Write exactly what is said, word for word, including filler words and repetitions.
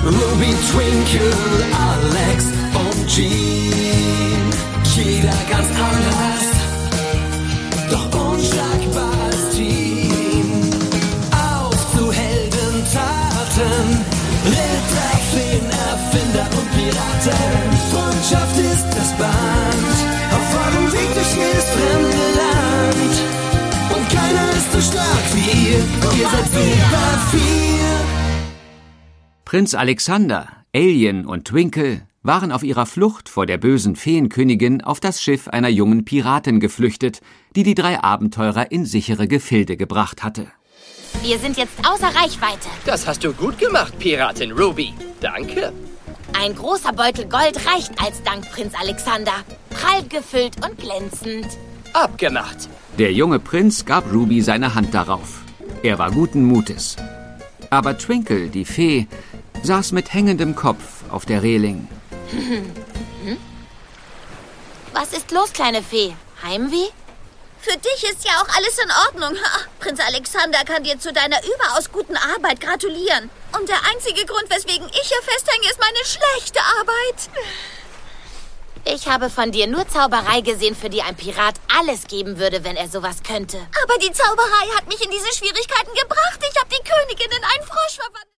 Ruby, Twinkle, Alex und Jean. Jeder ganz anders, doch unschlagbares Team. Auf zu Heldentaten, Ritter, Feen, Erfinder und Piraten. Freundschaft ist das Band, auf eurem Weg durch jedes fremde Land. Und keiner ist so stark wie ihr, ihr seid super vier. Prinz Alexander, Alien und Twinkle waren auf ihrer Flucht vor der bösen Feenkönigin auf das Schiff einer jungen Piratin geflüchtet, die die drei Abenteurer in sichere Gefilde gebracht hatte. Wir sind jetzt außer Reichweite. Das hast du gut gemacht, Piratin Ruby. Danke. Ein großer Beutel Gold reicht als Dank, Prinz Alexander. Prall gefüllt und glänzend. Abgemacht. Der junge Prinz gab Ruby seine Hand darauf. Er war guten Mutes. Aber Twinkle, die Fee, saß mit hängendem Kopf auf der Reling. Was ist los, kleine Fee? Heimweh? Für dich ist ja auch alles in Ordnung. Ha, Prinz Alexander kann dir zu deiner überaus guten Arbeit gratulieren. Und der einzige Grund, weswegen ich hier festhänge, ist meine schlechte Arbeit. Ich habe von dir nur Zauberei gesehen, für die ein Pirat alles geben würde, wenn er sowas könnte. Aber die Zauberei hat mich in diese Schwierigkeiten gebracht. Ich habe die Königin in einen Frosch verwandelt.